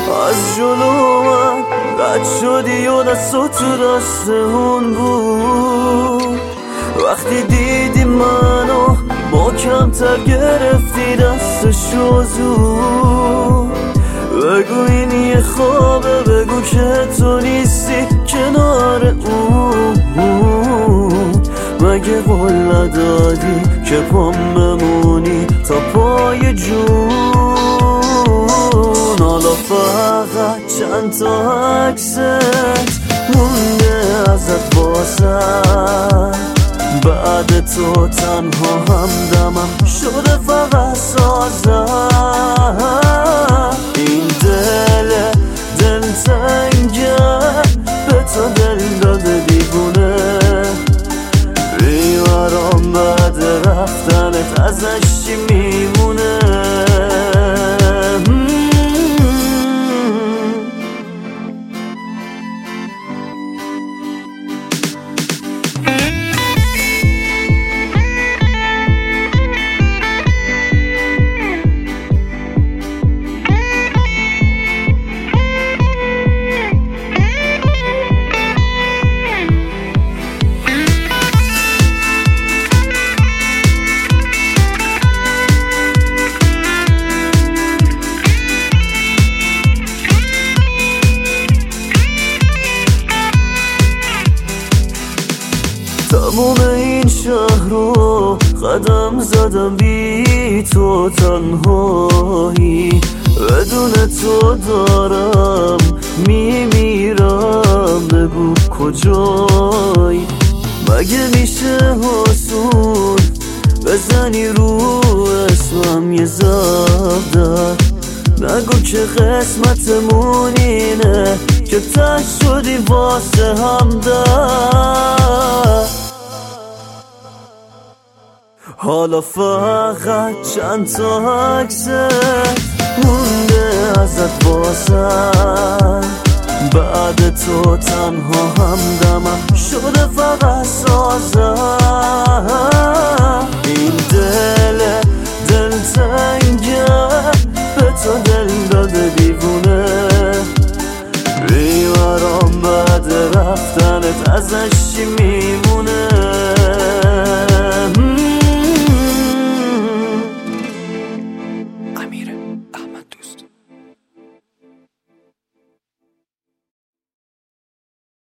از جلو من رد شدی و دستو تو دست اون بود. وقتی دیدی منو با کمتر گرفتی دستشو زود. بگو این یه خوابه، بگو که تو نیستی کنار اون. مگه قول ندادی که پام بمونی تا پای جون؟ حالا فقط چند تا عکست مونده ازت واسم. بعد تو تنها همدمم شده فقط سازم. این دلتنگه به تو دل داده دیوونه. بیارم بعد رفتنت ازش چی میمونه؟ تمام این شهر رو قدم زدم بی تو تنهایی. بدون تو دارم میمیرم، بگو کجایی؟ مگه میشه حسون بزنی رو اسمم یه زبدر؟ نگو که قسمتمون اینه که تش شدی واسه همدر. حالا فقط چند تا عکست مونده ازت واسم. بعد تو تنها همدمم شده فقط سازم. این دلتنگه به تو دل داده دیوونه. بیارم بعد رفتنت ازش چی میمونه؟